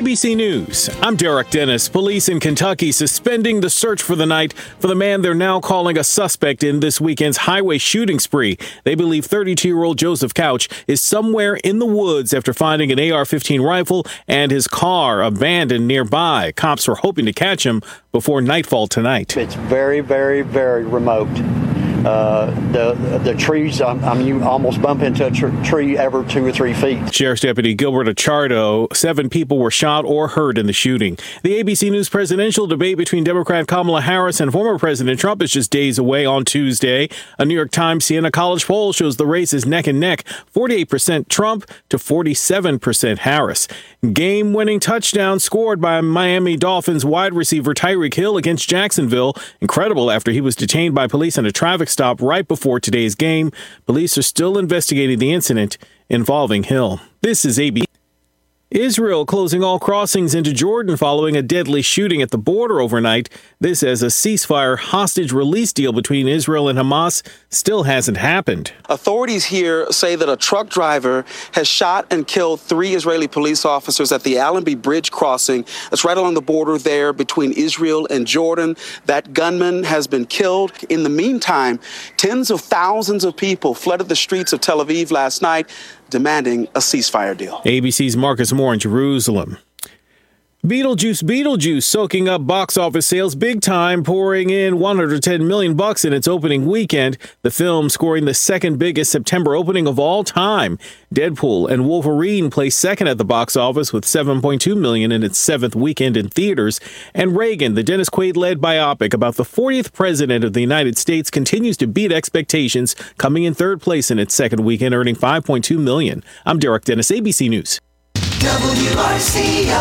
ABC News, I'm Derek Dennis. Police in Kentucky suspending the search for the night for the man they're now calling a suspect in this weekend's highway shooting spree. They believe 32-year-old Joseph Couch is somewhere in the woods after finding an AR-15 rifle and his car abandoned nearby. Cops were hoping to catch him before nightfall tonight. It's very, very, very remote. The trees, you almost bump into a tree every 2 or 3 feet. Sheriff's Deputy Gilbert Achardo, 7 people were shot or hurt in the shooting. The ABC News presidential debate between Democrat Kamala Harris and former President Trump is just days away on Tuesday. A New York Times Siena College poll shows the race is neck and neck, 48% Trump to 47% Harris. Game-winning touchdown scored by Miami Dolphins wide receiver Tyreek Hill against Jacksonville. Incredible after he was detained by police in a traffic stop right before today's game. Police are still investigating the incident involving Hill. This is ABC. Israel closing all crossings into Jordan following a deadly shooting at the border overnight. This as a ceasefire hostage release deal between Israel and Hamas still hasn't happened. Authorities here say that a truck driver has shot and killed 3 Israeli police officers at the Allenby Bridge crossing. That's right along the border there between Israel and Jordan. That gunman has been killed. In the meantime, tens of thousands of people flooded the streets of Tel Aviv last night, demanding a ceasefire deal. ABC's Marcus Moore in Jerusalem. Beetlejuice soaking up box office sales big time, pouring in $110 million in its opening weekend. The film scoring the second biggest September opening of all time. Deadpool and Wolverine placed second at the box office with $7.2 million in its 7th weekend in theaters. And Reagan, the Dennis Quaid-led biopic about the 40th president of the United States, continues to beat expectations, coming in 3rd place in its 2nd weekend, earning $5.2 million. I'm Derek Dennis, ABC News. WRCO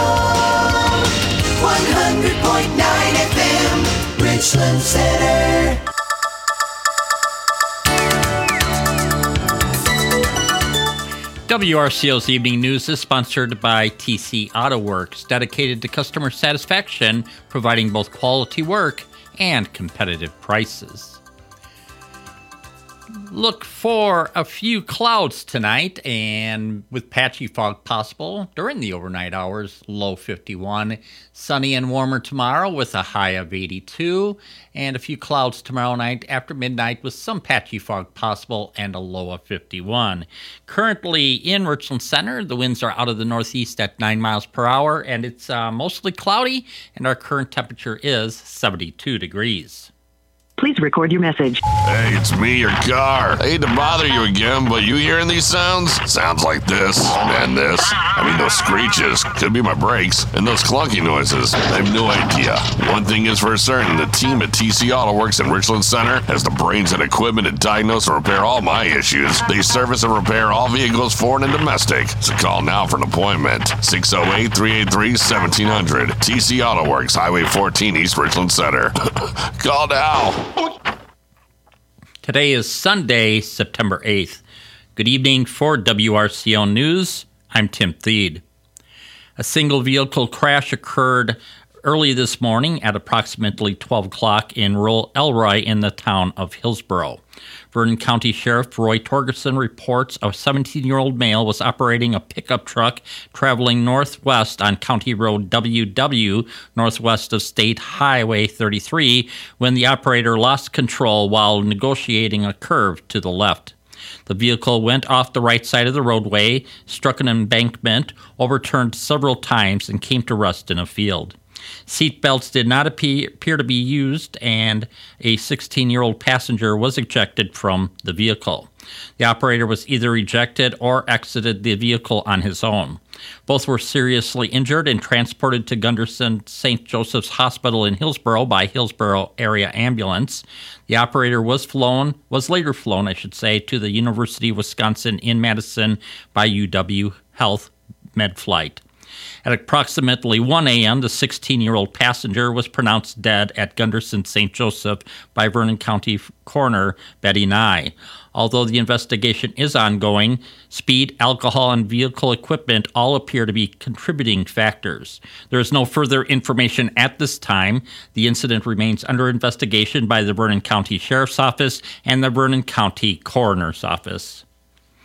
100.9 FM, Richland Center. WRCO's Evening News is sponsored by TC Auto Works, dedicated to customer satisfaction, providing both quality work and competitive prices. Look for a few clouds tonight, and with patchy fog possible during the overnight hours, low 51. Sunny and warmer tomorrow with a high of 82, and a few clouds tomorrow night after midnight with some patchy fog possible and a low of 51. Currently in Richland Center, the winds are out of the northeast at 9 miles per hour, and it's mostly cloudy, and our current temperature is 72 degrees. Please record your message. Hey, it's me, your car. I hate to bother you again, but you hearing these sounds? Sounds like this and this. I mean, those screeches. Could be my brakes. And those clunky noises. I have no idea. One thing is for certain, the team at TC Auto Works in Richland Center has the brains and equipment to diagnose and repair all my issues. They service and repair all vehicles, foreign and domestic. So call now for an appointment. 608-383-1700. TC Auto Works, Highway 14, East Richland Center. Call now. Today is Sunday, September 8th. Good evening for WRCO News. I'm Tim Thede. A single vehicle crash occurred early this morning at approximately 12 o'clock in rural Elroy in the town of Hillsborough. Vernon County Sheriff Roy Torgerson reports a 17-year-old male was operating a pickup truck traveling northwest on County Road WW, northwest of State Highway 33, when the operator lost control while negotiating a curve to the left. The vehicle went off the right side of the roadway, struck an embankment, overturned several times, and came to rest in a field. Seatbelts did not appear to be used, and a 16-year-old passenger was ejected from the vehicle. The operator was either ejected or exited the vehicle on his own. Both were seriously injured and transported to Gunderson St. Joseph's Hospital in Hillsborough by Hillsborough Area Ambulance. The operator was later flown to the University of Wisconsin in Madison by UW Health MedFlight. At approximately 1 a.m., the 16-year-old passenger was pronounced dead at Gunderson St. Joseph by Vernon County Coroner Betty Nye. Although the investigation is ongoing, speed, alcohol, and vehicle equipment all appear to be contributing factors. There is no further information at this time. The incident remains under investigation by the Vernon County Sheriff's Office and the Vernon County Coroner's Office.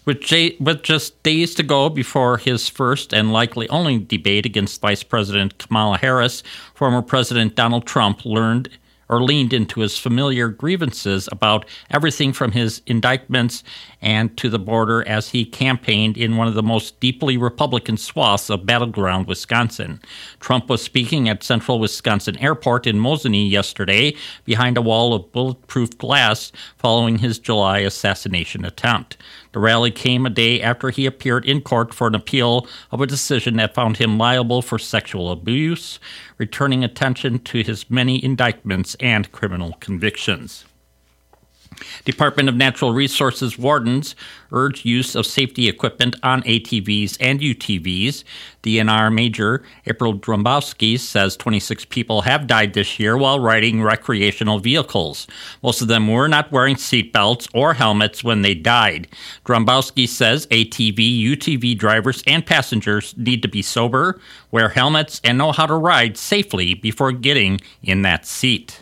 With just days to go before his first and likely only debate against Vice President Kamala Harris, former President Donald Trump leaned into his familiar grievances about everything from his indictments and to the border as he campaigned in one of the most deeply Republican swaths of battleground Wisconsin. Trump was speaking at Central Wisconsin Airport in Mosinee yesterday behind a wall of bulletproof glass following his July assassination attempt. The rally came a day after he appeared in court for an appeal of a decision that found him liable for sexual abuse, returning attention to his many indictments and criminal convictions. Department of Natural Resources wardens urge use of safety equipment on ATVs and UTVs. DNR Major April Drombowski says 26 people have died this year while riding recreational vehicles. Most of them were not wearing seatbelts or helmets when they died. Drombowski says ATV, UTV drivers and passengers need to be sober, wear helmets, and know how to ride safely before getting in that seat.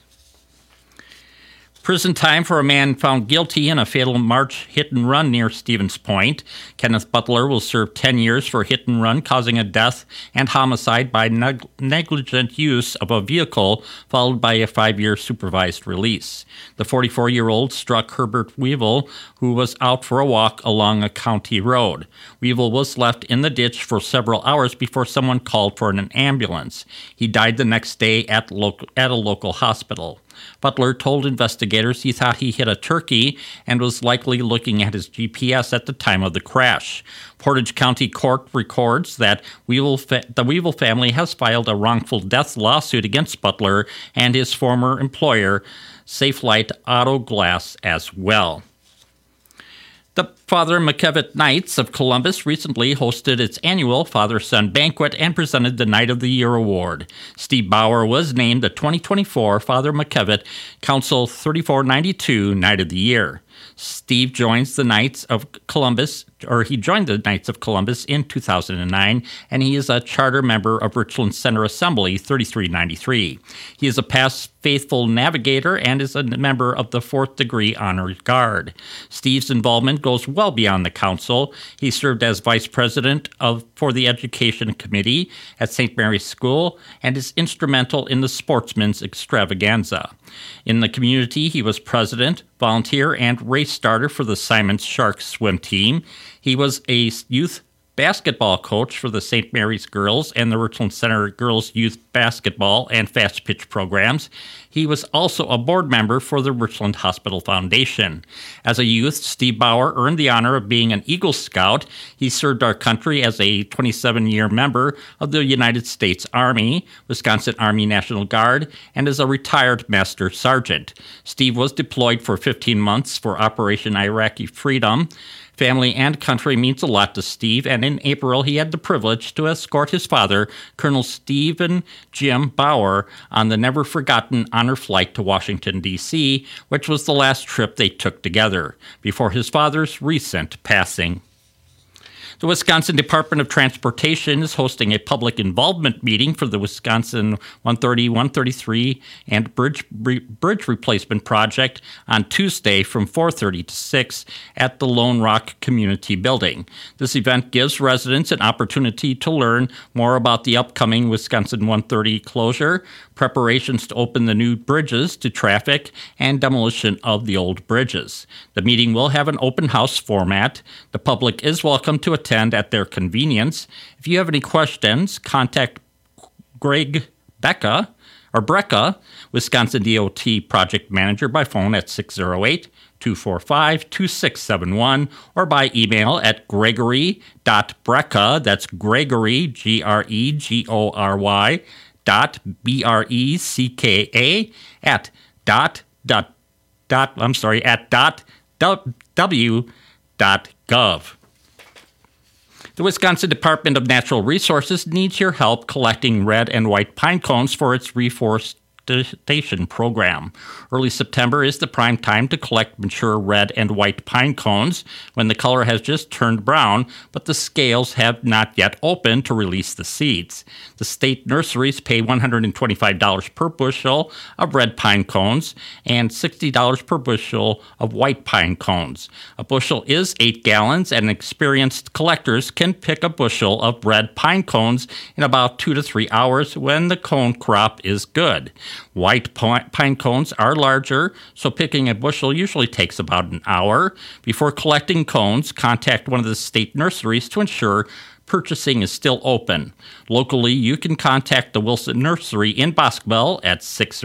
Prison time for a man found guilty in a fatal March hit-and-run near Stevens Point. Kenneth Butler will serve 10 years for hit-and-run causing a death and homicide by negligent use of a vehicle, followed by a 5-year supervised release. The 44-year-old struck Herbert Weevil, who was out for a walk along a county road. Weevil was left in the ditch for several hours before someone called for an ambulance. He died the next day at a local hospital. Butler told investigators he thought he hit a turkey and was likely looking at his GPS at the time of the crash. Portage County Court records that the Weevil family has filed a wrongful death lawsuit against Butler and his former employer, Safelite Auto Glass, as well. The Father McKevitt Knights of Columbus recently hosted its annual Father-Son Banquet and presented the Knight of the Year award. Steve Bauer was named the 2024 Father McKevitt Council 3492 Knight of the Year. Steve joins the Knights of Columbus, he joined the Knights of Columbus in 2009, and he is a charter member of Richland Center Assembly 3393. He is a past faithful navigator and is a member of the 4th Degree Honor Guard. Steve's involvement goes well beyond the council. He served as vice president for the Education Committee at St. Mary's School and is instrumental in the Sportsman's Extravaganza. In the community, he was president, volunteer, and race starter for the Simons Sharks swim team. He was a youth basketball coach for the St. Mary's Girls and the Richland Center Girls Youth Basketball and Fast Pitch programs. He was also a board member for the Richland Hospital Foundation. As a youth, Steve Bauer earned the honor of being an Eagle Scout. He served our country as a 27-year member of the United States Army, Wisconsin Army National Guard, and as a retired Master Sergeant. Steve was deployed for 15 months for Operation Iraqi Freedom. Family and country means a lot to Steve, and in April he had the privilege to escort his father, Colonel Stephen Jim Bauer, on the never-forgotten honor flight to Washington, D.C., which was the last trip they took together, before his father's recent passing. The Wisconsin Department of Transportation is hosting a public involvement meeting for the Wisconsin 130, 133, and bridge replacement project on Tuesday from 4:30 to 6 at the Lone Rock Community Building. This event gives residents an opportunity to learn more about the upcoming Wisconsin 130 closure, preparations to open the new bridges to traffic, and demolition of the old bridges. The meeting will have an open house format. The public is welcome to attend at their convenience. If you have any questions, contact Greg Brecka, Wisconsin DOT Project Manager, by phone at 608-245-2671 or by email at gregory.brecka, that's Gregory, Gregory, .BRECKA at w.gov. The Wisconsin Department of Natural Resources needs your help collecting red and white pine cones for its reforest Reforestation Program. Early September is the prime time to collect mature red and white pine cones when the color has just turned brown, but the scales have not yet opened to release the seeds. The state nurseries pay $125 per bushel of red pine cones and $60 per bushel of white pine cones. A bushel is 8 gallons, and experienced collectors can pick a bushel of red pine cones in about 2 to 3 hours when the cone crop is good. White pine cones are larger, so picking a bushel usually takes about an hour. Before collecting cones, contact one of the state nurseries to ensure purchasing is still open. Locally, you can contact the Wilson Nursery in Boscobel at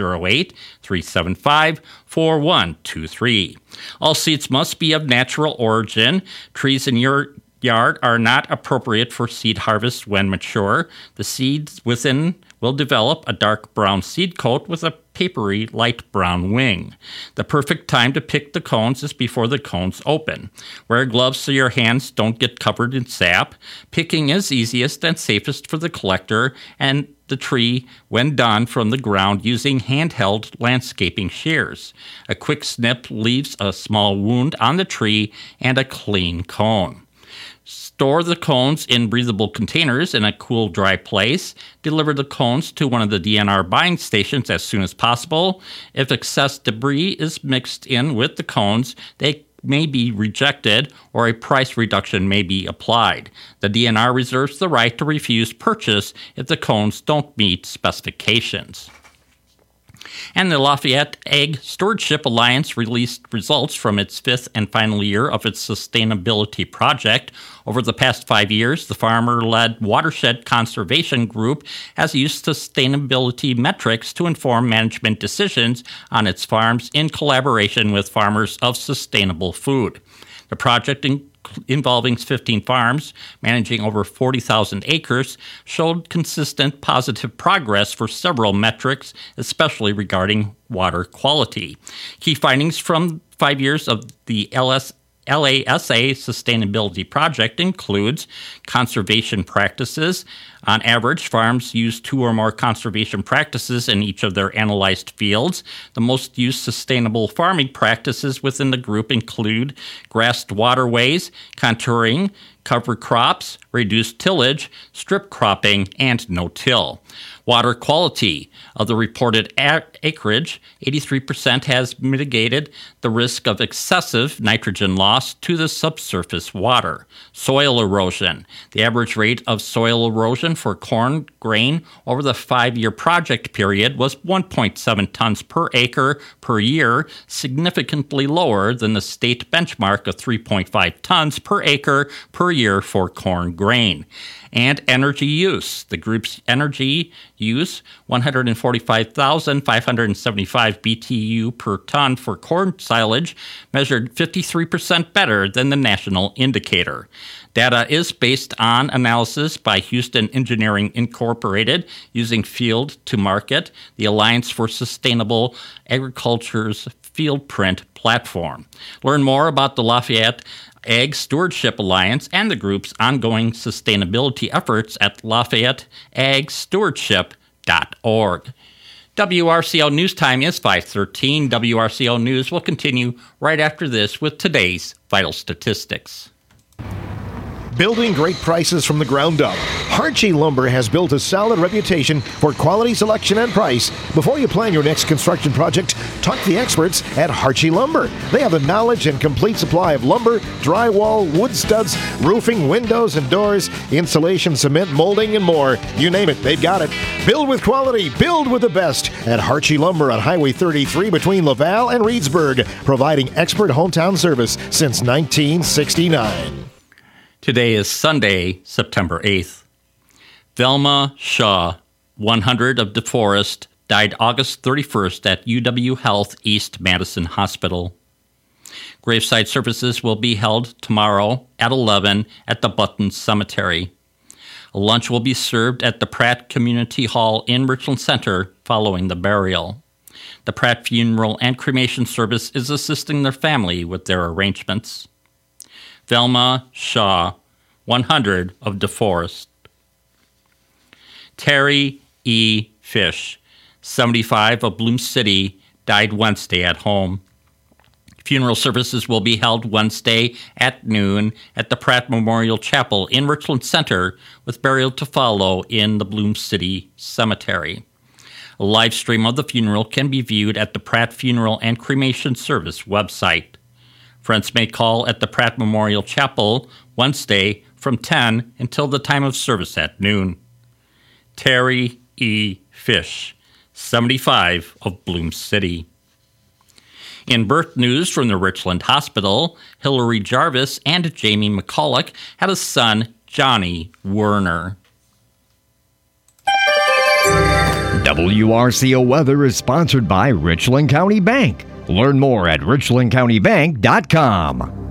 608-375-4123. All seeds must be of natural origin. Trees in your yard are not appropriate for seed harvest when mature. The seeds within will develop a dark brown seed coat with a papery light brown wing. The perfect time to pick the cones is before the cones open. Wear gloves so your hands don't get covered in sap. Picking is easiest and safest for the collector and the tree when done from the ground using handheld landscaping shears. A quick snip leaves a small wound on the tree and a clean cone. Store the cones in breathable containers in a cool, dry place. Deliver the cones to one of the DNR buying stations as soon as possible. If excess debris is mixed in with the cones, they may be rejected or a price reduction may be applied. The DNR reserves the right to refuse purchase if the cones don't meet specifications. And the Lafayette Ag Stewardship Alliance released results from its 5th and final year of its sustainability project. Over the past 5 years, the farmer-led Watershed Conservation Group has used sustainability metrics to inform management decisions on its farms in collaboration with farmers of sustainable food. The project involving 15 farms, managing over 40,000 acres, showed consistent positive progress for several metrics, especially regarding water quality. Key findings from 5 years of the LASA Sustainability Project includes conservation practices. On average, farms use 2 or more conservation practices in each of their analyzed fields. The most used sustainable farming practices within the group include grassed waterways, contouring, cover crops, reduced tillage, strip cropping, and no-till. Water quality. Of the reported acreage, 83% has mitigated the risk of excessive nitrogen loss to the subsurface water. Soil erosion. The average rate of soil erosion for corn grain over the 5-year project period was 1.7 tons per acre per year, significantly lower than the state benchmark of 3.5 tons per acre per year for corn grain. And energy use. The group's energy use, 145,575 BTU per ton for corn silage, measured 53% better than the national indicator. Data is based on analysis by Houston Engineering Incorporated using Field to Market, the Alliance for Sustainable Agriculture's FieldPrint platform. Learn more about the Lafayette Ag Stewardship Alliance and the group's ongoing sustainability efforts at LafayetteAgStewardship.org. WRCO News Time is 5:13. WRCO News will continue right after this with today's vital statistics. Building great prices from the ground up. Harchie Lumber has built a solid reputation for quality, selection, and price. Before you plan your next construction project, talk to the experts at Harchie Lumber. They have the knowledge and complete supply of lumber, drywall, wood studs, roofing, windows and doors, insulation, cement, molding, and more. You name it, they've got it. Build with quality, build with the best at Harchie Lumber on Highway 33 between Laval and Reedsburg, providing expert hometown service since 1969. Today is Sunday, September 8th. Velma Shaw, 100 of DeForest, died August 31st at UW Health East Madison Hospital. Graveside services will be held tomorrow at 11 at the Button Cemetery. A lunch will be served at the Pratt Community Hall in Richland Center following the burial. The Pratt Funeral and Cremation Service is assisting their family with their arrangements. Velma Shaw, 100 of DeForest. Terry E. Fish, 75, of Bloom City, died Wednesday at home. Funeral services will be held Wednesday at noon at the Pratt Memorial Chapel in Richland Center, with burial to follow in the Bloom City Cemetery. A live stream of the funeral can be viewed at the Pratt Funeral and Cremation Service website. Friends may call at the Pratt Memorial Chapel Wednesday from 10 until the time of service at noon. Terry E. Fish, 75, of Bloom City. In birth news from the Richland Hospital, Hillary Jarvis and Jamie McCulloch had a son, Johnny Werner. WRCO Weather is sponsored by Richland County Bank. Learn more at richlandcountybank.com.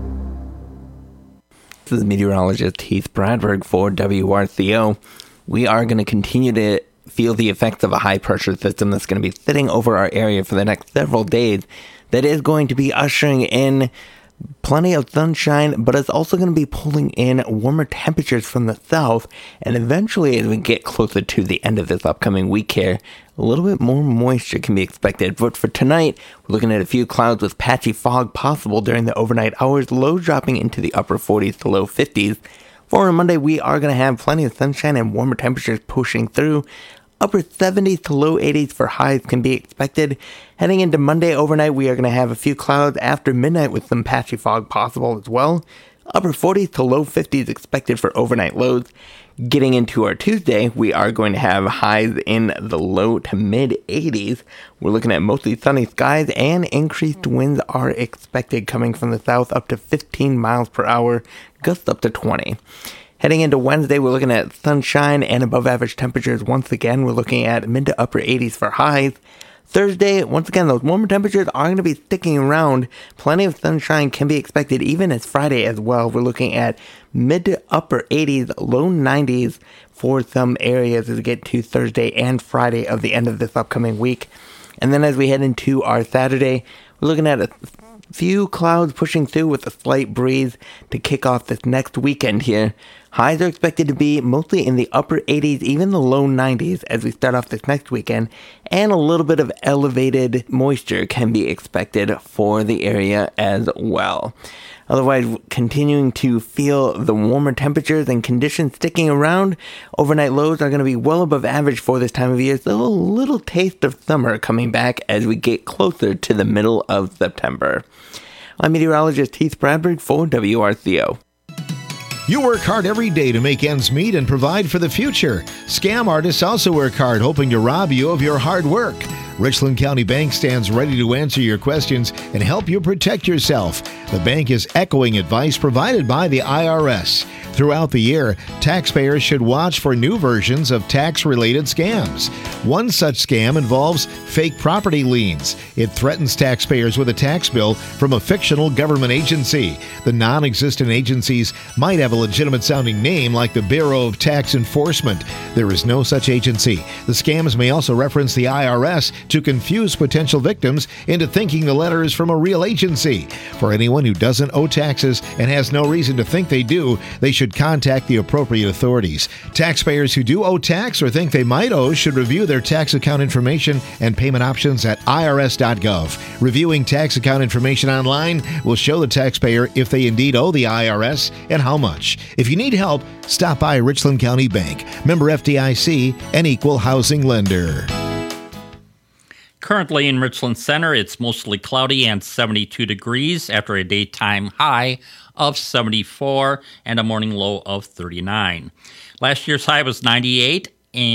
This is meteorologist Heath Bradberg for WRCO. We are going to continue to feel the effects of a high-pressure system that's going to be sitting over our area for the next several days. That is going to be ushering in plenty of sunshine, but it's also going to be pulling in warmer temperatures from the south. And eventually, as we get closer to the end of this upcoming week here, a little bit more moisture can be expected. But for tonight, we're looking at a few clouds with patchy fog possible during the overnight hours, lows dropping into the upper 40s to low 50s. For Monday, we are going to have plenty of sunshine and warmer temperatures pushing through. Upper 70s to low 80s for highs can be expected. Heading into Monday overnight, we are going to have a few clouds after midnight with some patchy fog possible as well. Upper 40s to low 50s expected for overnight lows. Getting into our Tuesday, we are going to have highs in the low to mid 80s. We're looking at mostly sunny skies, and increased winds are expected coming from the south up to 15 miles per hour, gusts up to 20. Heading into Wednesday, we're looking at sunshine and above average temperatures once again. We're looking at mid to upper 80s for highs. Thursday, once again, those warmer temperatures are going to be sticking around. Plenty of sunshine can be expected even as Friday as well. We're looking at mid to upper 80s, low 90s for some areas as we get to Thursday and Friday of the end of this upcoming week. And then as we head into our Saturday, we're looking at a few clouds pushing through with a slight breeze to kick off this next weekend here. Highs are expected to be mostly in the upper 80s, even the low 90s as we start off this next weekend, and a little bit of elevated moisture can be expected for the area as well. Otherwise, continuing to feel the warmer temperatures and conditions sticking around. Overnight lows are going to be well above average for this time of year, so a little taste of summer coming back as we get closer to the middle of September. I'm meteorologist Heath Bradberg for WRCO. You work hard every day to make ends meet and provide for the future. Scam artists also work hard, hoping to rob you of your hard work. Richland County Bank stands ready to answer your questions and help you protect yourself. The bank is echoing advice provided by the IRS. Throughout the year, taxpayers should watch for new versions of tax-related scams. One such scam involves fake property liens. It threatens taxpayers with a tax bill from a fictional government agency. The non-existent agencies might have a legitimate-sounding name like the Bureau of Tax Enforcement. There is no such agency. The scams may also reference the IRS to confuse potential victims into thinking the letter is from a real agency. For anyone who doesn't owe taxes and has no reason to think they do, they should contact the appropriate authorities. Taxpayers who do owe tax or think they might owe should review their tax account information and payment options at irs.gov. Reviewing tax account information online will show the taxpayer if they indeed owe the IRS and how much. If you need help, stop by Richland County Bank, member FDIC, and equal housing lender. Currently in Richland Center, it's mostly cloudy and 72 degrees after a daytime high of 74 and a morning low of 39. Last year's high was 98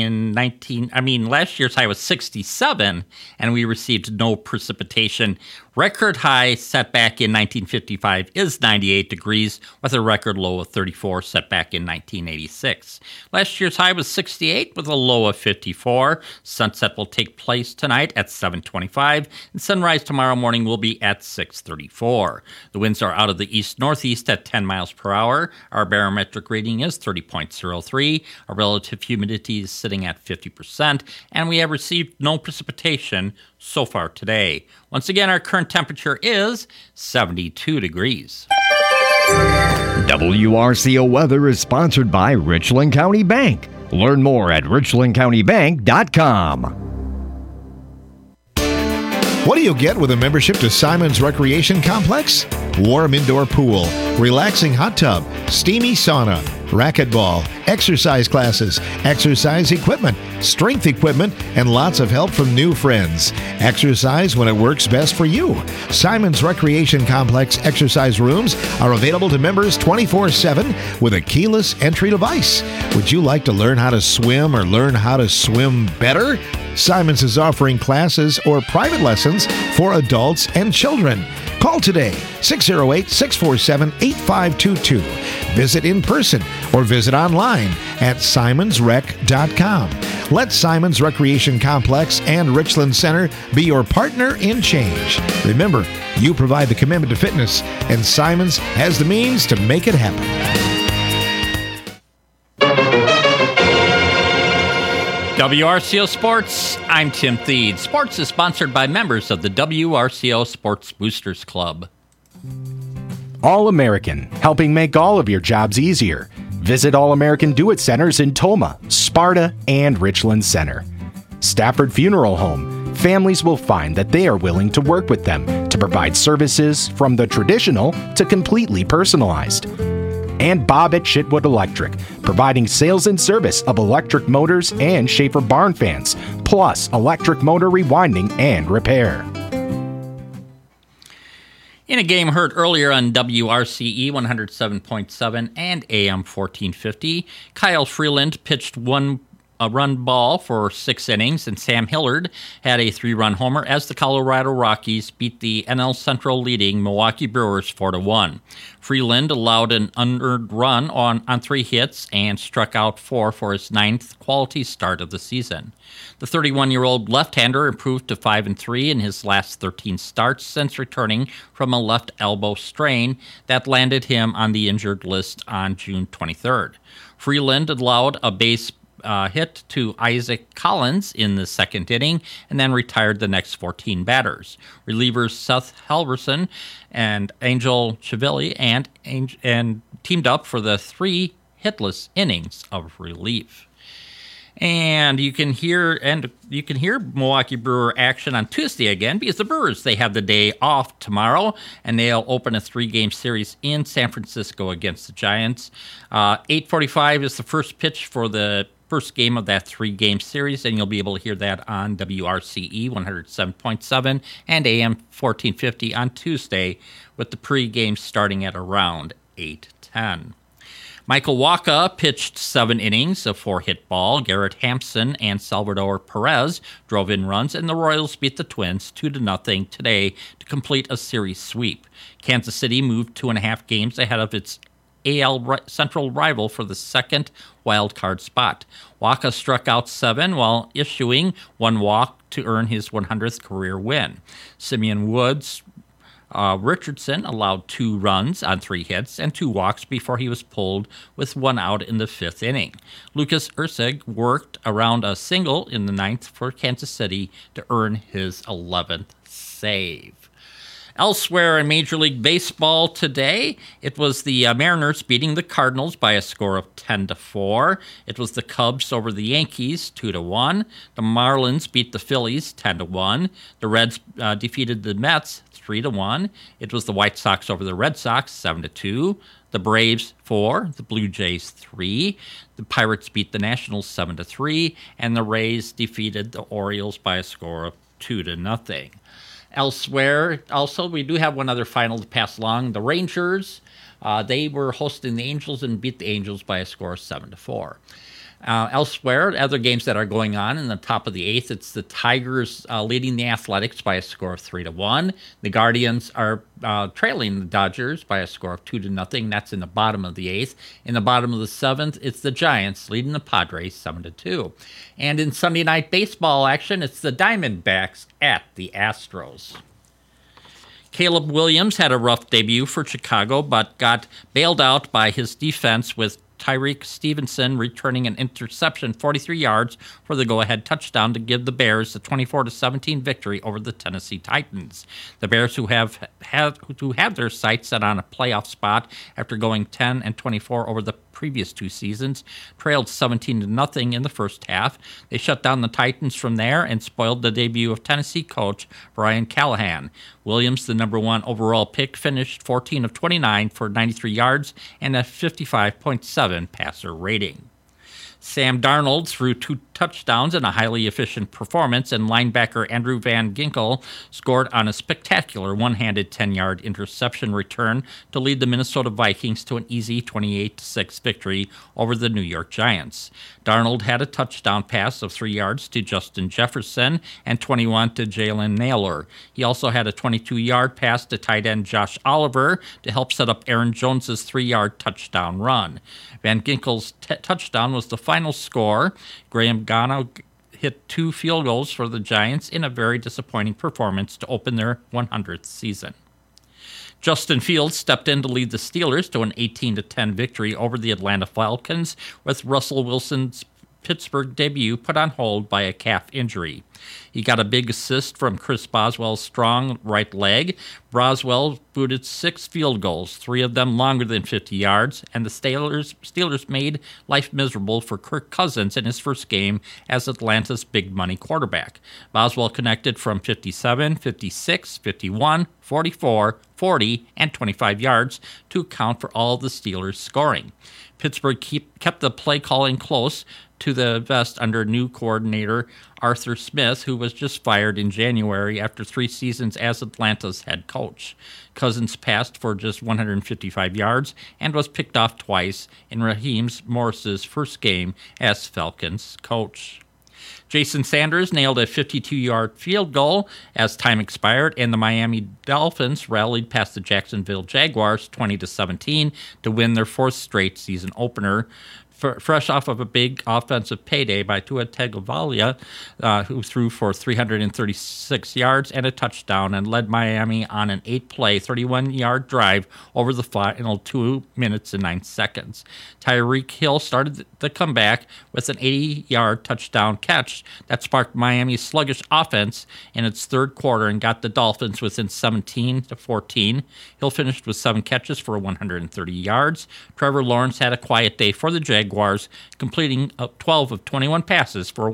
last year's high was 67, and we received no precipitation. Record high set back in 1955 is 98 degrees, with a record low of 34 set back in 1986. Last year's high was 68 with a low of 54. Sunset will take place tonight at 7:25, and sunrise tomorrow morning will be at 6:34. The winds are out of the east-northeast at 10 miles per hour. Our barometric reading is 30.03. Our relative humidity is sitting at 50%, and we have received no precipitation so far today. Once again, our current temperature is 72 degrees. WRCO Weather is sponsored by Richland County Bank. Learn more at richlandcountybank.com. What do you get with a membership to Simon's Recreation Complex? Warm indoor pool, relaxing hot tub, steamy sauna, racquetball, exercise classes, exercise equipment, strength equipment, and lots of help from new friends. Exercise when it works best for you. Simon's Recreation Complex exercise rooms are available to members 24/7 with a keyless entry device. Would you like to learn how to swim or learn how to swim better? Simon's is offering classes or private lessons for adults and children. Call today, 608-647-8522. Visit in person or visit online at simonsrec.com. Let Simon's Recreation Complex and Richland Center be your partner in change. Remember, you provide the commitment to fitness, and Simon's has the means to make it happen. WRCO Sports, I'm Tim Thede. Sports is sponsored by members of the WRCO Sports Boosters Club. All American, helping make all of your jobs easier. Visit All American Do-It Centers in Toma, Sparta, and Richland Center. Stafford Funeral Home. Families will find that they are willing to work with them to provide services from the traditional to completely personalized. And Bob at Chitwood Electric, providing sales and service of electric motors and Schaefer barn fans, plus electric motor rewinding and repair. In a game heard earlier on WRCE 107.7 and AM 1450, Kyle Freeland pitched a run ball for 6 innings, and Sam Hillard had a 3-run homer as the Colorado Rockies beat the NL Central leading Milwaukee Brewers 4-1. Freeland allowed an unearned run on 3 hits and struck out 4 for his 9th quality start of the season. The 31-year-old left-hander improved to 5-3 in his last 13 starts since returning from a left elbow strain that landed him on the injured list on June 23rd. Freeland allowed a base hit to Isaac Collins in the 2nd inning and then retired the next 14 batters. Relievers Seth Halverson and Angel Chiavelli and teamed up for the 3 hitless innings of relief. And you can hear Milwaukee Brewer action on Tuesday again, because the Brewers, they have the day off tomorrow, and they'll open a 3-game series in San Francisco against the Giants. 8:45 is the first pitch for the first game of that 3-game series, and you'll be able to hear that on WRCE 107.7 and AM 1450 on Tuesday, with the pregame starting at around 8:10. Michael Wacha pitched 7 innings of 4-hit ball. Garrett Hampson and Salvador Perez drove in runs, and the Royals beat the Twins 2-0 today to complete a series sweep. Kansas City moved 2.5 games ahead of its AL Central rival for the 2nd wildcard spot. Wacha struck out 7 while issuing 1 walk to earn his 100th career win. Simeon Woods Richardson allowed 2 runs on 3 hits and 2 walks before he was pulled with 1 out in the 5th inning. Lucas Ursig worked around a single in the 9th for Kansas City to earn his 11th save. Elsewhere in Major League Baseball today, it was the Mariners beating the Cardinals by a score of 10-4. It was the Cubs over the Yankees 2-1. The Marlins beat the Phillies 10-1. The Reds defeated the Mets 3-1. It was the White Sox over the Red Sox 7-2. The Braves 4, the Blue Jays 3. The Pirates beat the Nationals 7-3, and the Rays defeated the Orioles by a score of 2-0. Elsewhere, also, we do have one other final to pass along. The Rangers, they were hosting the Angels and beat the Angels by a score of 7-4. Elsewhere, other games that are going on in the top of the 8th, it's the Tigers leading the Athletics by a score of 3-1. The Guardians are trailing the Dodgers by a score of 2-0. That's in the bottom of the 8th. In the bottom of the 7th, it's the Giants leading the Padres 7-2. And in Sunday night baseball action, it's the Diamondbacks at the Astros. Caleb Williams had a rough debut for Chicago, but got bailed out by his defense with Tyreek Stevenson returning an interception 43 yards for the go-ahead touchdown to give the Bears the 24-17 victory over the Tennessee Titans. The Bears, who have their sights set on a playoff spot after going 10-24 over the previous two seasons, trailed 17-0 in the first half. They shut down the Titans from there and spoiled the debut of Tennessee coach Brian Callahan. Williams, the number 1 overall pick, finished 14 of 29 for 93 yards and a 55.7 passer rating. Sam Darnold threw 2 touchdowns in a highly efficient performance, and linebacker Andrew Van Ginkel scored on a spectacular one-handed 10-yard interception return to lead the Minnesota Vikings to an easy 28-6 victory over the New York Giants. Darnold had a touchdown pass of 3 yards to Justin Jefferson and 21 to Jalen Naylor. He also had a 22-yard pass to tight end Josh Oliver to help set up Aaron Jones's 3-yard touchdown run. Van Ginkel's touchdown was the final score. Graham Gano hit 2 field goals for the Giants in a very disappointing performance to open their 100th season. Justin Fields stepped in to lead the Steelers to an 18-10 victory over the Atlanta Falcons, with Russell Wilson's Pittsburgh debut put on hold by a calf injury. He got a big assist from Chris Boswell's strong right leg. Boswell booted 6 field goals, 3 of them longer than 50 yards, and the Steelers made life miserable for Kirk Cousins in his first game as Atlanta's big money quarterback. Boswell connected from 57, 56, 51, 44, 40, and 25 yards to account for all the Steelers' scoring. Pittsburgh kept the play calling close to the vest under new coordinator Arthur Smith, who was just fired in January after 3 seasons as Atlanta's head coach. Cousins passed for just 155 yards and was picked off twice in Raheem Morris's first game as Falcons coach. Jason Sanders nailed a 52-yard field goal as time expired, and the Miami Dolphins rallied past the Jacksonville Jaguars 20-17 to win their 4th straight season opener. Fresh off of a big offensive payday by Tua Tagovailoa, who threw for 336 yards and a touchdown and led Miami on an 8-play, 31-yard drive over the final 2 minutes and 9 seconds. Tyreek Hill started the comeback with an 80-yard touchdown catch that sparked Miami's sluggish offense in its third quarter and got the Dolphins within 17-14. Hill finished with 7 catches for 130 yards. Trevor Lawrence had a quiet day for the Jaguars, completing 12 of 21 passes for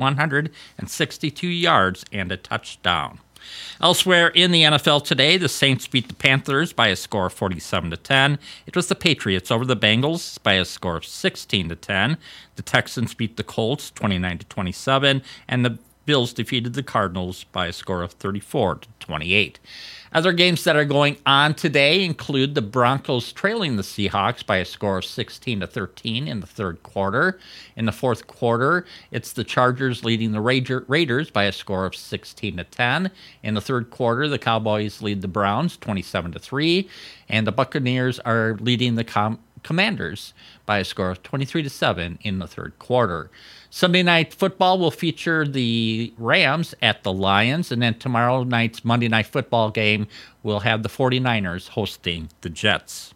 162 yards and a touchdown. Elsewhere in the NFL today, the Saints beat the Panthers by a score of 47-10. It was the Patriots over the Bengals by a score of 16-10. The Texans beat the Colts 29-27, and the Bills defeated the Cardinals by a score of 34-28. Other games that are going on today include the Broncos trailing the Seahawks by a score of 16-13 in the third quarter. In the fourth quarter, it's the Chargers leading the Raiders by a score of 16-10. In the third quarter, the Cowboys lead the Browns 27-3, and the Buccaneers are leading the Commanders by a score of 23-7 in the third quarter. Sunday Night Football will feature the Rams at the Lions, and then tomorrow night's Monday Night Football game will have the 49ers hosting the Jets.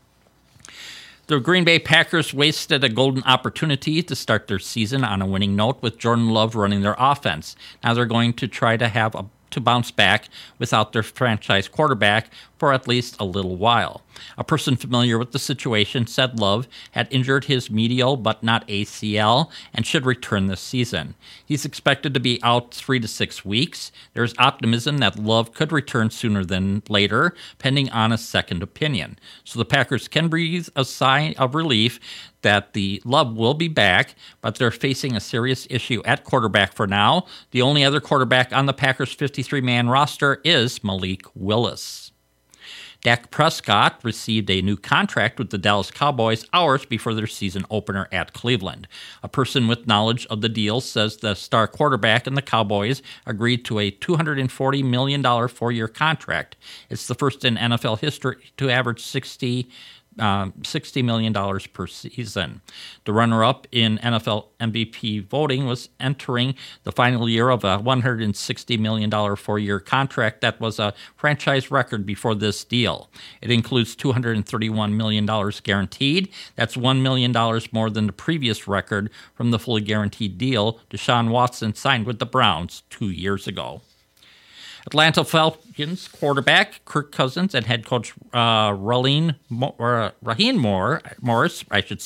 The Green Bay Packers wasted a golden opportunity to start their season on a winning note with Jordan Love running their offense. Now they're going to try to bounce back without their franchise quarterback for at least a little while. A person familiar with the situation said Love had injured his medial but not ACL and should return this season. He's expected to be out 3 to 6 weeks. There's optimism that Love could return sooner than later, pending on a second opinion. So the Packers can breathe a sigh of relief that the Love will be back, but they're facing a serious issue at quarterback for now. The only other quarterback on the Packers' 53-man roster is Malik Willis. Dak Prescott received a new contract with the Dallas Cowboys hours before their season opener at Cleveland. A person with knowledge of the deal says the star quarterback and the Cowboys agreed to a $240 million 4-year contract. It's the first in NFL history to average 60 $60 million per season. The runner-up in NFL MVP voting was entering the final year of a $160 million four-year contract that was a franchise record before this deal. It includes $231 million guaranteed. That's $1 million more than the previous record from the fully guaranteed deal Deshaun Watson signed with the Browns 2 years ago. Atlanta Falcons quarterback Kirk Cousins and head coach Raheem Morris,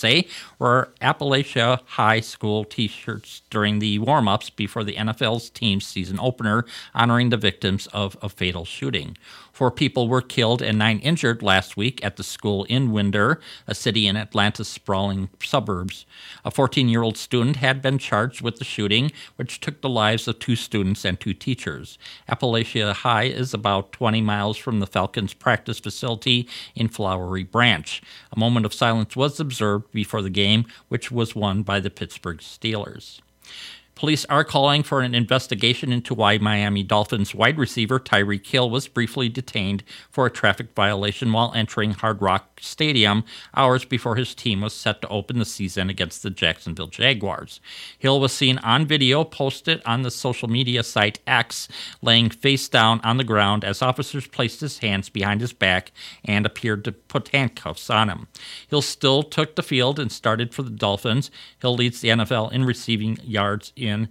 wore Appalachia High School T-shirts during the warm-ups before the NFL's team's season opener, honoring the victims of a fatal shooting. 4 people were killed and 9 injured last week at the school in Winder, a city in Atlanta's sprawling suburbs. A 14-year-old student had been charged with the shooting, which took the lives of 2 students and 2 teachers. Appalachia High is about 20 miles from the Falcons' practice facility in Flowery Branch. A moment of silence was observed before the game, which was won by the Pittsburgh Steelers. Police are calling for an investigation into why Miami Dolphins wide receiver Tyreek Hill was briefly detained for a traffic violation while entering Hard Rock Stadium hours before his team was set to open the season against the Jacksonville Jaguars. Hill was seen on video posted on the social media site X, laying face down on the ground as officers placed his hands behind his back and appeared to put handcuffs on him. Hill still took the field and started for the Dolphins. Hill leads the NFL in receiving yards in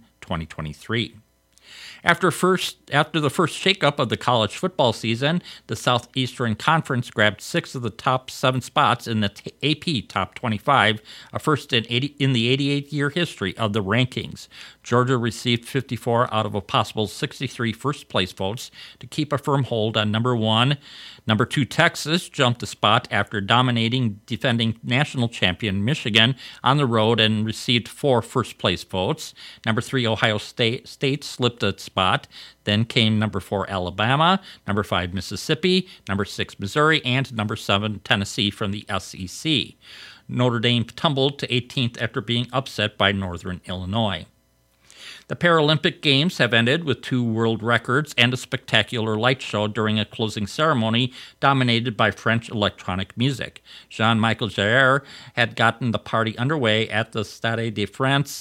2023. After the first shakeup of the college football season, the Southeastern Conference grabbed 6 of the top 7 spots in the AP Top 25, a first in the 88-year history of the rankings. Georgia received 54 out of a possible 63 first-place votes to keep a firm hold on number 1. Number 2, Texas jumped a spot after dominating defending national champion Michigan on the road and received 4 first-place votes. Number 3, Ohio State slipped a spot. Then came number 4, Alabama, number 5, Mississippi, number 6, Missouri, and number 7, Tennessee from the SEC. Notre Dame tumbled to 18th after being upset by Northern Illinois. The Paralympic Games have ended with 2 world records and a spectacular light show during a closing ceremony dominated by French electronic music. Jean-Michel Jarre had gotten the party underway at the Stade de France,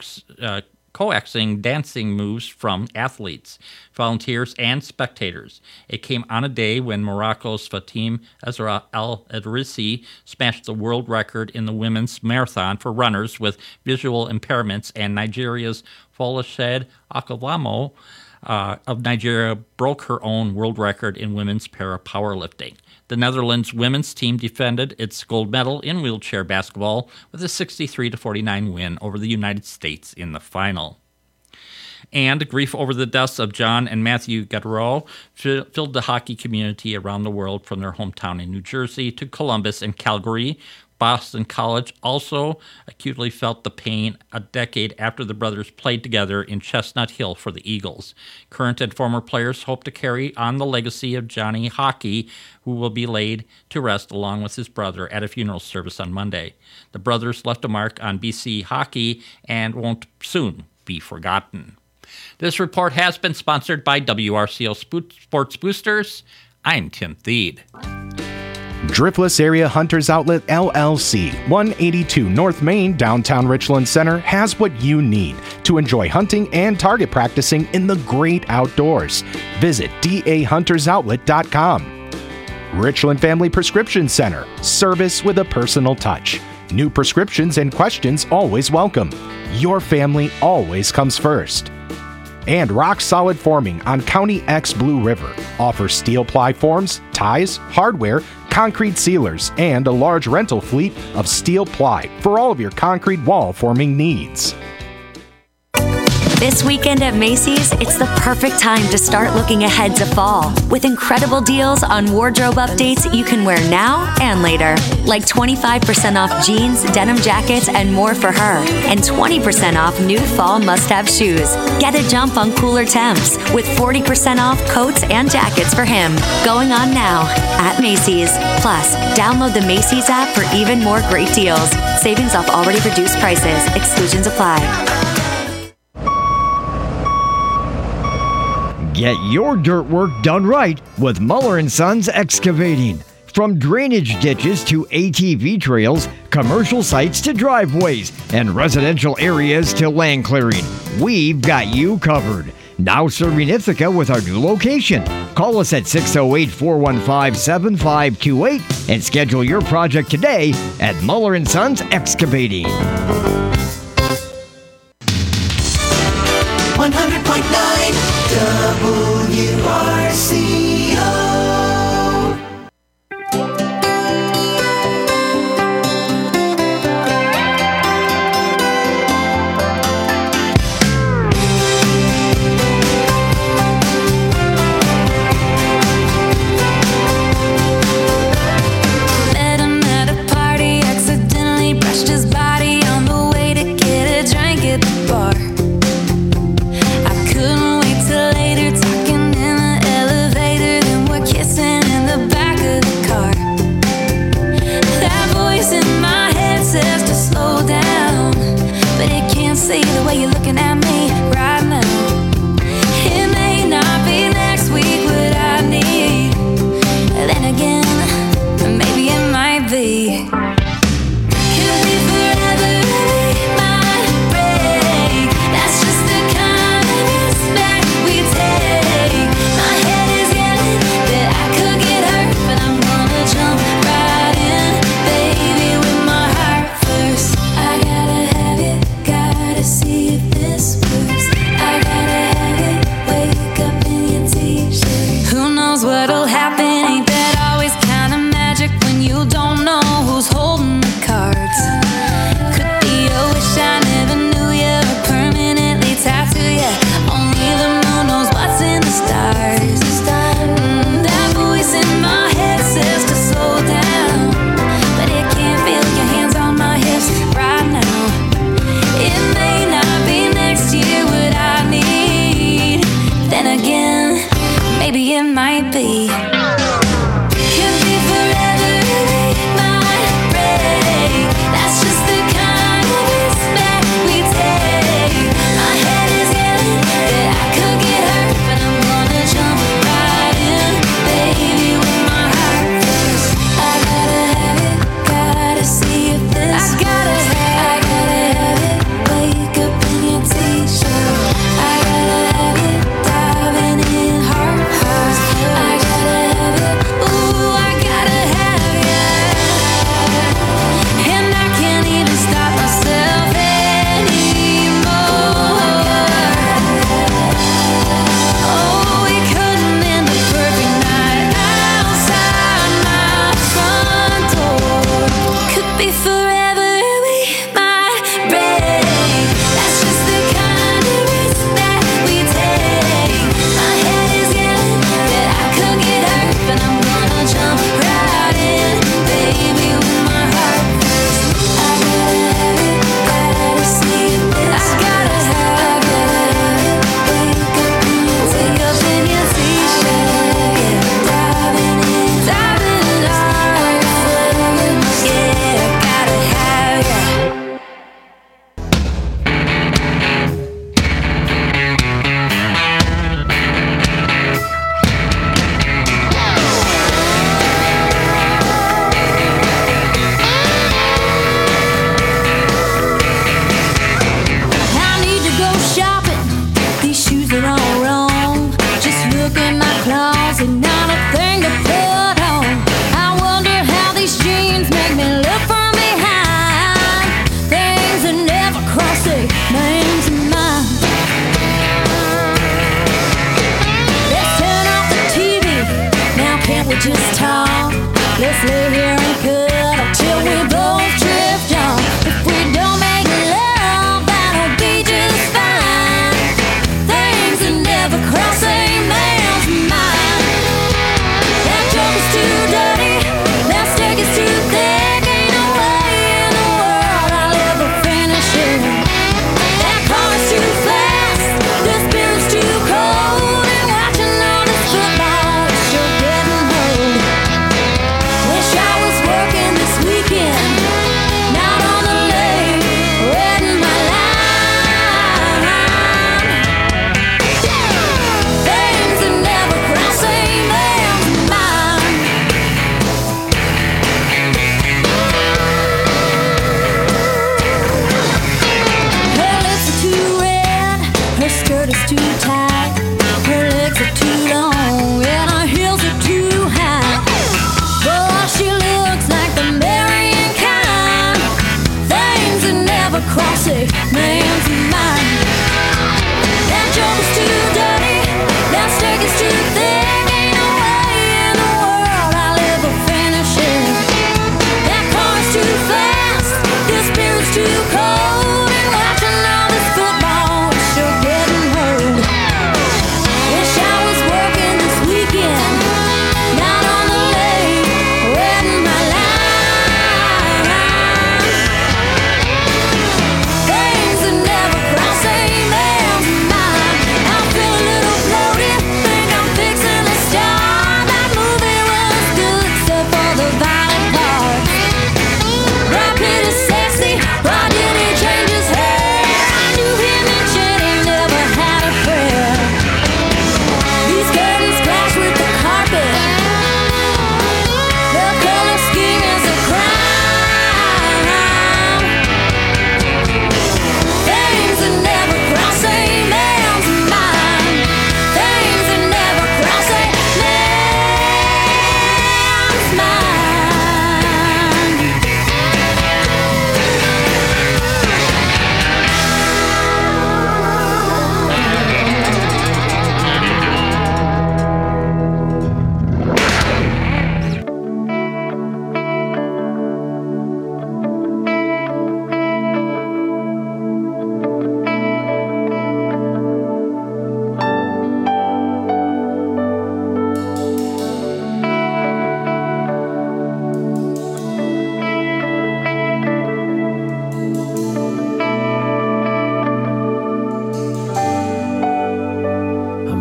coaxing dancing moves from athletes, volunteers, and spectators. It came on a day when Morocco's Fatim Ezra El Edrissi smashed the world record in the women's marathon for runners with visual impairments, and Nigeria's Folashade Akawamo of Nigeria broke her own world record in women's para-powerlifting. The Netherlands women's team defended its gold medal in wheelchair basketball with a 63-49 win over the United States in the final. And grief over the deaths of John and Matthew Gaudreau filled the hockey community around the world, from their hometown in New Jersey to Columbus and Calgary. Boston College also acutely felt the pain a decade after the brothers played together in Chestnut Hill for the Eagles. Current and former players hope to carry on the legacy of Johnny Hockey, who will be laid to rest along with his brother at a funeral service on Monday. The brothers left a mark on BC hockey and won't soon be forgotten. This report has been sponsored by WRCO Sports Boosters. I'm Tim Thede. Driftless Area Hunters Outlet LLC, 182 North Main, downtown Richland Center, has what you need to enjoy hunting and target practicing in the great outdoors. Visit dahuntersoutlet.com. Richland Family Prescription Center, service with a personal touch. New prescriptions and questions always welcome. Your family always comes first. And Rock Solid Forming on County X Blue River offers steel ply forms, ties, hardware, concrete sealers, and a large rental fleet of steel ply for all of your concrete wall forming needs. This weekend at Macy's, it's the perfect time to start looking ahead to fall with incredible deals on wardrobe updates you can wear now and later, like 25% off jeans, denim jackets, and more for her, and 20% off new fall must-have shoes. Get a jump on cooler temps with 40% off coats and jackets for him. Going on now at Macy's. Plus, download the Macy's app for even more great deals. Savings off already reduced prices. Exclusions apply. Get your dirt work done right with Muller & Sons Excavating. From drainage ditches to ATV trails, commercial sites to driveways, and residential areas to land clearing, we've got you covered. Now serving Ithaca with our new location. Call us at 608-415-7528 and schedule your project today at Muller & Sons Excavating. 100.9 WRCO. Bar. I couldn't wait till later, talking in the elevator.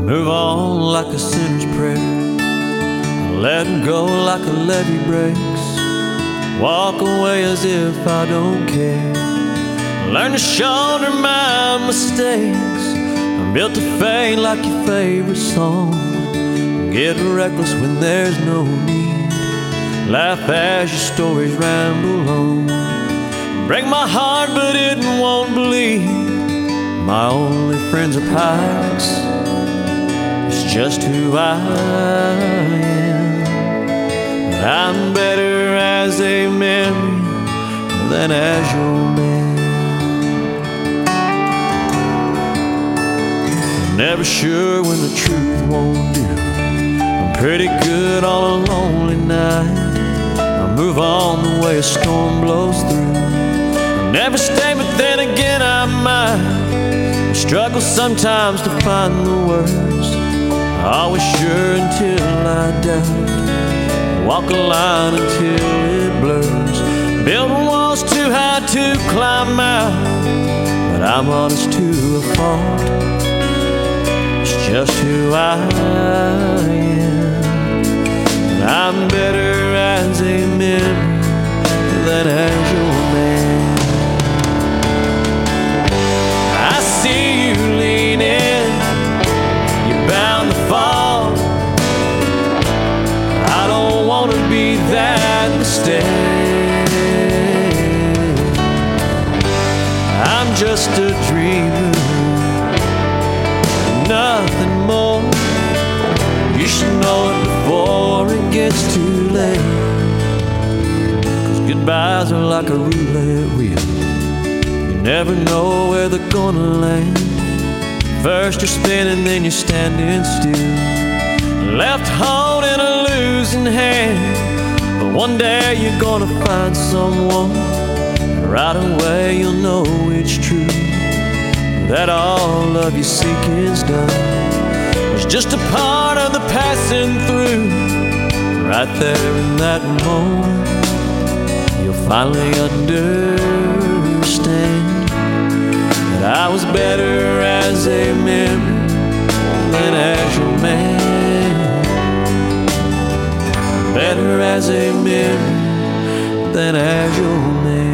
Move on like a sinner's prayer. Let go like a levee breaks. Walk away as if I don't care. Learn to shoulder my mistakes. I'm built to fade like your favorite song. Get reckless when there's no need. Laugh as your stories ramble on. Break my heart but it won't bleed. My only friends are pirates. It's just who I am. But I'm better as a memory than as your man. I'm never sure when the truth won't do. I'm pretty good on a lonely night. I move on the way a storm blows through. I never stay, but then again I might. I struggle sometimes to find the words. Always sure until I doubt. Walk a line until it blurs. Build walls too high to climb out. But I'm honest to a fault. It's just who I am. And I'm better as a memory than as your man. I see you leaning. You're bound to fall. I don't want to be that mistake. I'm just a dreamer, nothing more. You should know it before it gets too late. 'Cause goodbyes are like a roulette wheel. You never know where they're gonna land. First you're spinning, then you're standing still. Left holding a losing hand. But one day you're gonna find someone. Right away you'll know it's true. That all of your seeking's done. Was just a part of the passing through. Right there in that moment, you'll finally understand that I was better as a memory than as your man. Better as a memory than as your man.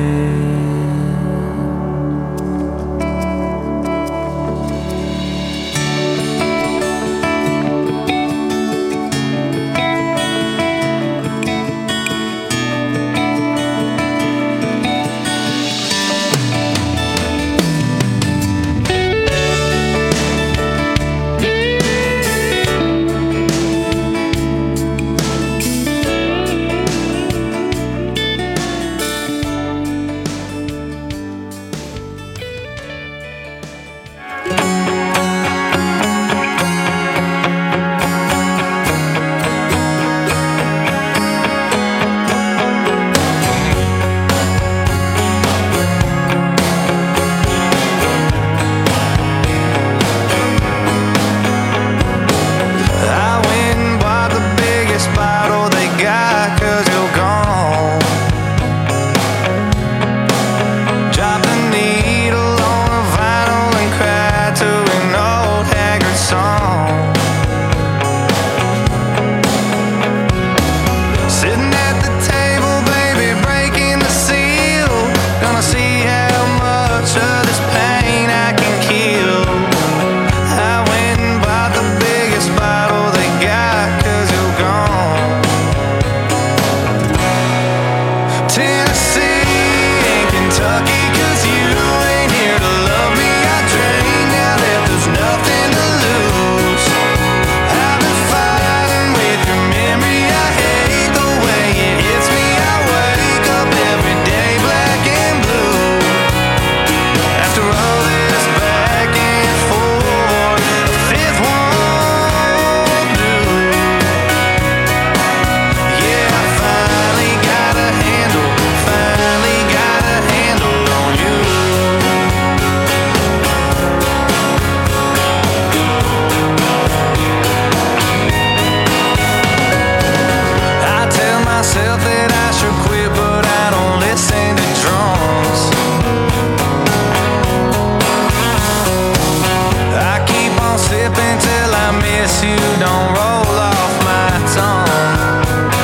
I miss you don't roll off my tongue.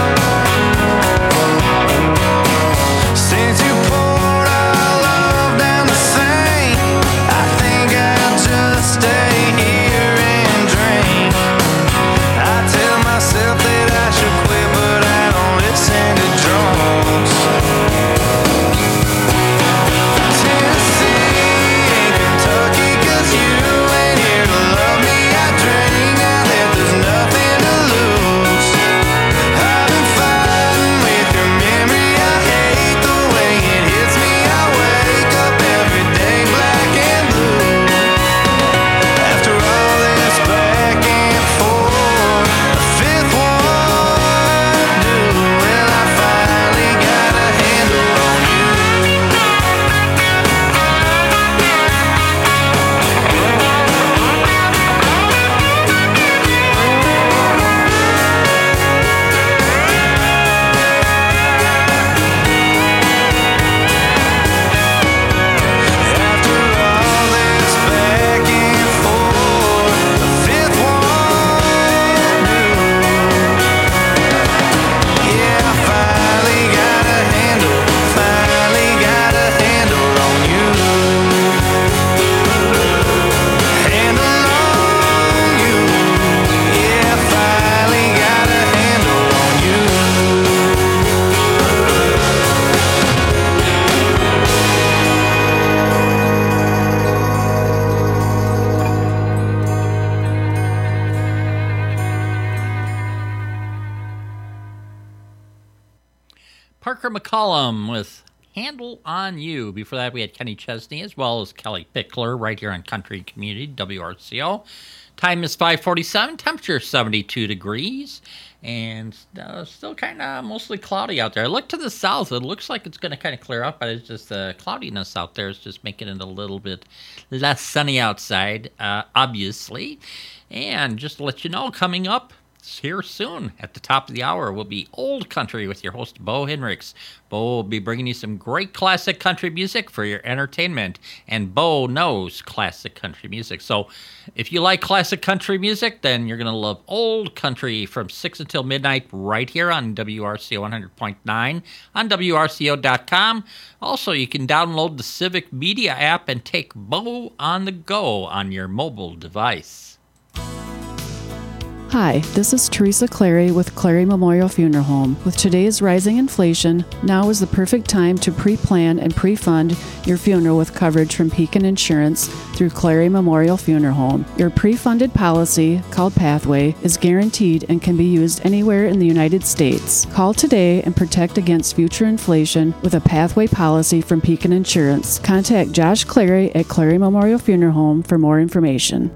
Since you poured our love down the sink, I think I'll just stay here and drink. I tell myself that I should quit, but I don't listen to drunks. Tennessee and Kentucky, 'cause you ain't here to love me. I drink now that there's nothing to lose. I've been fighting with your memory. I hate the way it hits me. I wake up every day black and blue. After all this back and forth, the fifth one due. Well, I finally got a handle on you. After all this back and forth, the fifth one due. Yeah, I finally got a handle on you. Handle on you. Yeah, I finally got a handle on you. Parker McCollum with Handle on You. Before that, we had Kenny Chesney as well as Kelly Pickler right here on Country Community, WRCO. Time is 5:47, temperature 72 degrees, and still kind of mostly cloudy out there. I look to the south, it looks like it's going to kind of clear up, but it's just the cloudiness out there is just making it a little bit less sunny outside, obviously. And just to let you know, coming up here soon at the top of the hour will be Old Country with your host, Bo Hendricks. Bo will be bringing you some great classic country music for your entertainment, and Bo knows classic country music. So if you like classic country music, then you're going to love Old Country from 6 until midnight right here on WRCO 100.9 on WRCO.com. Also, you can download the Civic Media app and take Bo on the go on your mobile device. Hi, this is Teresa Clary with Clary Memorial Funeral Home. With today's rising inflation, now is the perfect time to pre-plan and pre-fund your funeral with coverage from Pekin Insurance through Clary Memorial Funeral Home. Your pre-funded policy, called Pathway, is guaranteed and can be used anywhere in the United States. Call today and protect against future inflation with a Pathway policy from Pekin Insurance. Contact Josh Clary at Clary Memorial Funeral Home for more information.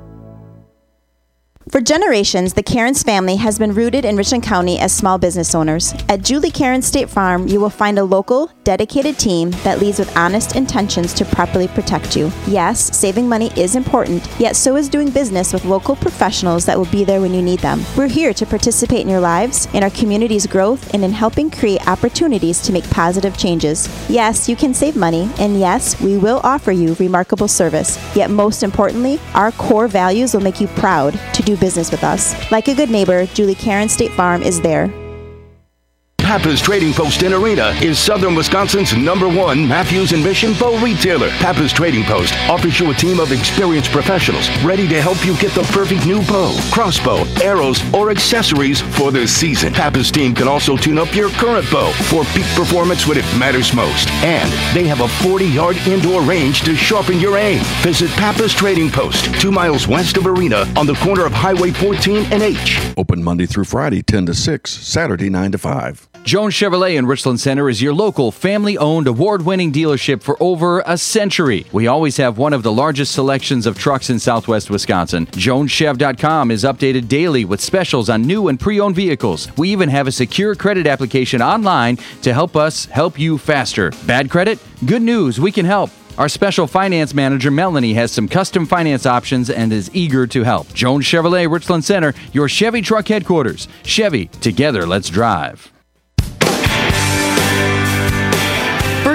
For generations, the Cairns family has been rooted in Richland County as small business owners. At Julie Cairns State Farm, you will find a local, dedicated team that leads with honest intentions to properly protect you. Yes, saving money is important, yet so is doing business with local professionals that will be there when you need them. We're here to participate in your lives, in our community's growth, and in helping create opportunities to make positive changes. Yes, you can save money, and yes, we will offer you remarkable service. Yet most importantly, our core values will make you proud to do business with us. Like a good neighbor, Julie Cairns State Farm is there. Pappas Trading Post in Arena is Southern Wisconsin's #1 Matthews and Mission bow retailer. Pappas Trading Post offers you a team of experienced professionals ready to help you get the perfect new bow, crossbow, arrows, or accessories for this season. Pappas team can also tune up your current bow for peak performance when it matters most. And they have a 40-yard indoor range to sharpen your aim. Visit Pappas Trading Post, 2 miles west of Arena on the corner of Highway 14 and H. Open Monday through Friday, 10 to 6, Saturday, 9 to 5. Jones Chevrolet in Richland Center is your local, family-owned, award-winning dealership for over a century. We always have one of the largest selections of trucks in southwest Wisconsin. JonesChev.com is updated daily with specials on new and pre-owned vehicles. We even have a secure credit application online to help us help you faster. Bad credit? Good news, we can help. Our special finance manager, Melanie, has some custom finance options and is eager to help. Jones Chevrolet, Richland Center, your Chevy truck headquarters. Chevy, together, let's drive. For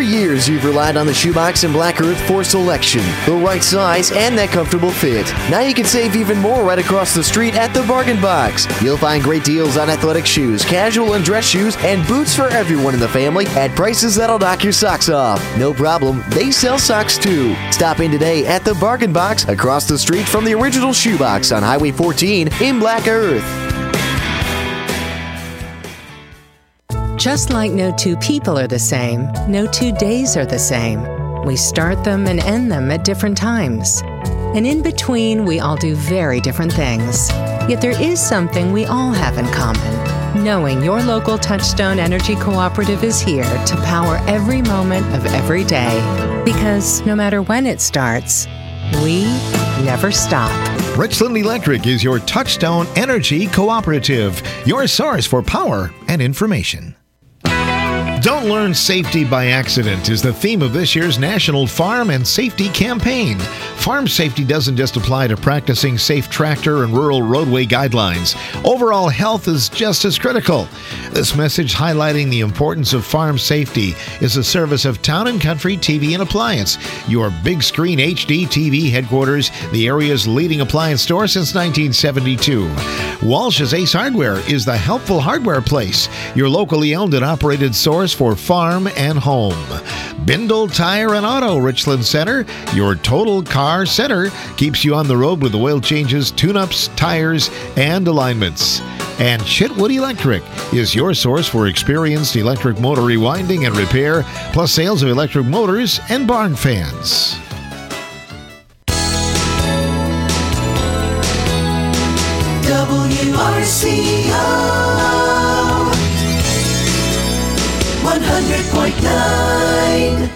years, you've relied on the Shoebox and Black Earth for selection, the right size, and that comfortable fit. Now you can save even more right across the street at the Bargain Box. You'll find great deals on athletic shoes, casual and dress shoes, and boots for everyone in the family at prices that'll knock your socks off. No problem, they sell socks too. Stop in today at the Bargain Box across the street from the original Shoebox on Highway 14 in Black Earth. Just like no two people are the same, no 2 days are the same. We start them and end them at different times. And in between, we all do very different things. Yet there is something we all have in common. Knowing your local Touchstone Energy Cooperative is here to power every moment of every day. Because no matter when it starts, we never stop. Richland Electric is your Touchstone Energy Cooperative, your source for power and information. Don't learn safety by accident is the theme of this year's National Farm and Safety Campaign. Farm safety doesn't just apply to practicing safe tractor and rural roadway guidelines. Overall health is just as critical. This message highlighting the importance of farm safety is a service of Town & Country TV and Appliance, your big screen HD TV headquarters, the area's leading appliance store since 1972. Walsh's Ace Hardware is the helpful hardware place, your locally owned and operated source for farm and home. Bindle Tire and Auto Richland Center, your total car center, keeps you on the road with oil changes, tune-ups, tires, and alignments. And Chitwood Electric is your source for experienced electric motor rewinding and repair, plus sales of electric motors and barn fans. WRCO 100.9.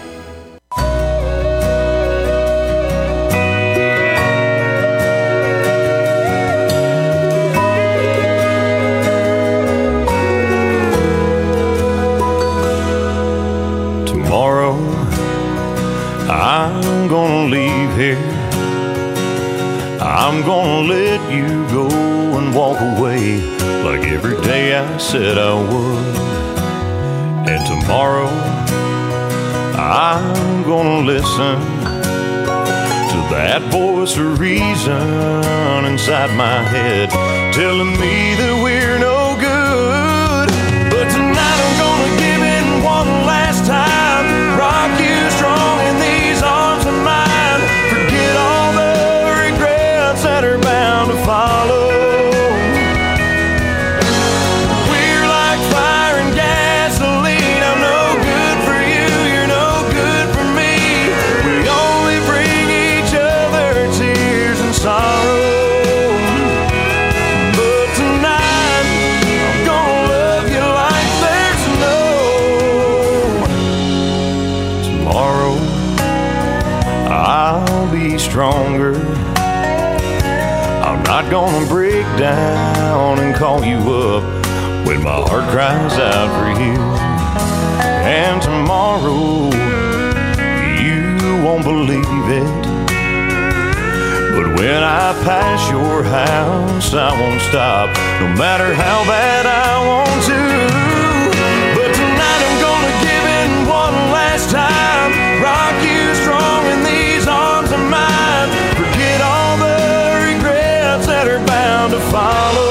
Tomorrow I'm gonna leave here. I'm gonna let you go and walk away like every day I said I would. And tomorrow I'm gonna listen to that voice of reason inside my head telling me that we're no good. But tonight I'm gonna give it one last time, rock you strong in these arms of mine, forget all the regrets that are bound to follow. Stronger. I'm not gonna break down and call you up when my heart cries out for you. And tomorrow you won't believe it, but when I pass your house I won't stop, no matter how bad I want to. But tonight I'm gonna give it one last time, rock you strong in these arms of mine, forget all the regrets that are bound to follow.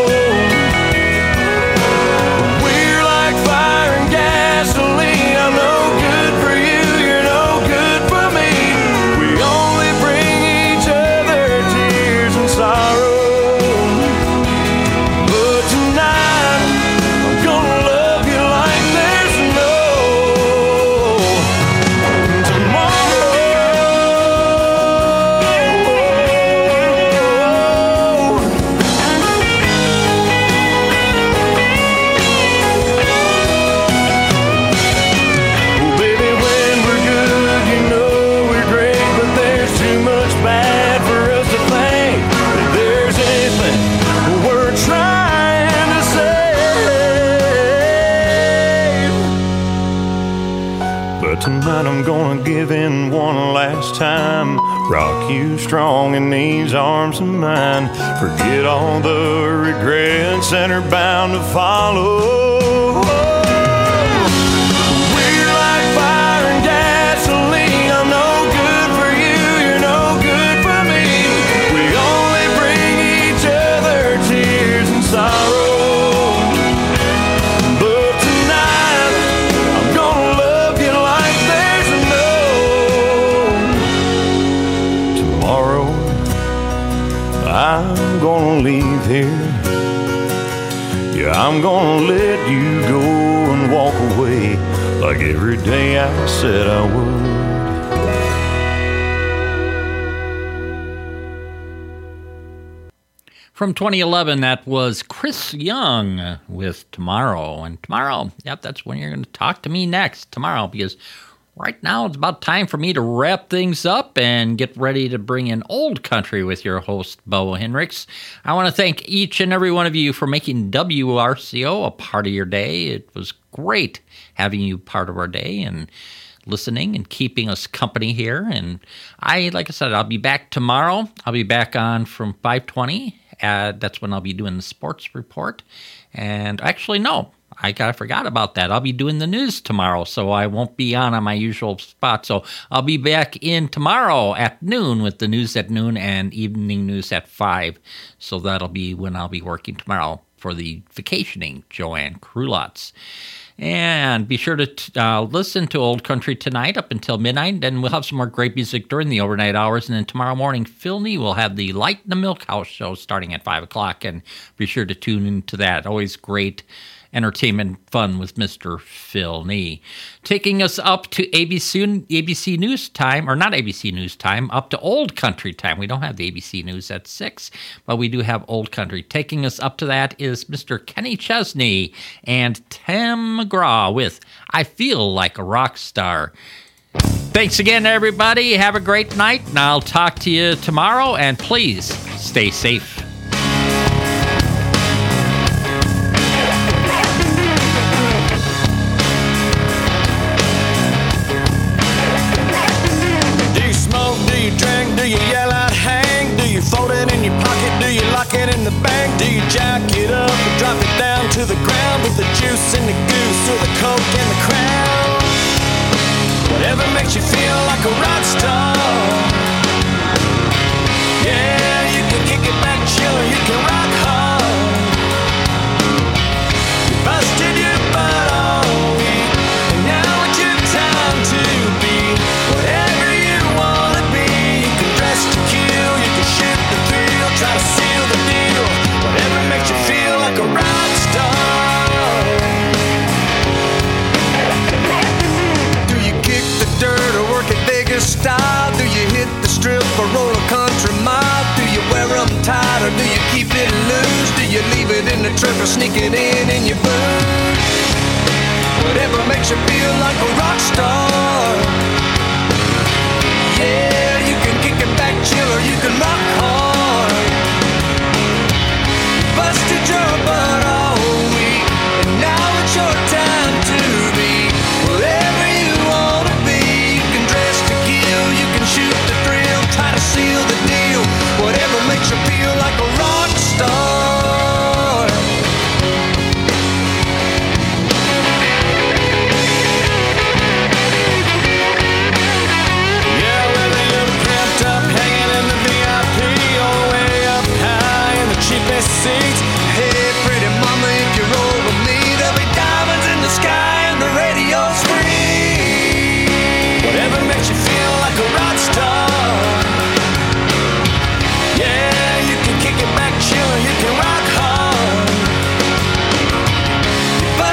We're like fire and gasoline, I'm no good for you, you're no good for me. We only bring each other tears and sorrow. But tonight I'm gonna love you like there's no tomorrow. Oh, baby, when we're good, you know we're great, but there's too much bad for us to think that there's anything we're trying to save. But tonight I'm gonna give in one last time, rock you strong in these arms of mine, forget all the regrets that are bound to follow. We're like fire and I'm gonna leave here. Yeah, I'm gonna let you go and walk away like every day I said I would. From 2011, that was Chris Young with Tomorrow. And tomorrow, yep, that's when you're going to talk to me next, tomorrow, because right now it's about time for me to wrap things up and get ready to bring in Old Country with your host, Bo Henricks. I want to thank each and every one of you for making WRCO a part of your day. It was great having you part of our day and listening and keeping us company here. And like I said, I'll be back tomorrow. I'll be back on from 5:20. That's when I'll be doing the sports report. And actually, no, I forgot about that. I'll be doing the news tomorrow, so I won't be on my usual spot. So I'll be back in tomorrow at noon with the news at noon and evening news at 5. So that'll be when I'll be working tomorrow for the vacationing Joanne Krulotz. And be sure to listen to Old Country tonight up until midnight. Then we'll have some more great music during the overnight hours. And then tomorrow morning, Phil Nee will have the Light in the Milk House show starting at 5 o'clock. And be sure to tune into that. Always great entertainment fun with Mr. Phil Nee. Taking us up to ABC News time, or not ABC News time, up to Old Country time. We don't have the ABC News at 6, but we do have Old Country. Taking us up to that is Mr. Kenny Chesney and Tim McGraw with I Feel Like a Rock Star. Thanks again, everybody. Have a great night, and I'll talk to you tomorrow, and please stay safe. Do you yell out hang? Do you fold it in your pocket? Do you lock it in the bank? Do you jack it up and drop it down to the ground with the juice and the goose or the coke and the crown? Whatever makes you feel like a rock star. Yeah, you can kick it back, chill, or you can rock hard. You busted your butt all week, and now it's your time to be whatever you wanna be. You can dress to kill, you can shoot the thrill, try to seal the deal. Whatever makes you feel like a rock star. Do you kick the dirt or work at Vegas style? Do you hit the strip or roll a country mile? Do you wear them tight or do you keep it loose? Do you leave it in the truck or sneak it in your boot? Whatever makes you feel like a rock star. Yeah, you can kick it back, chill, or you can rock hard. Busted your butt all week, and now it's your time to be whatever you wanna be. You can dress to kill, you can shoot the thrill, try to seal the deal. Whatever makes you feel like a rock star. Yeah, whether you're cramped up, hanging in the VIP, all the way up high in the cheapest seats.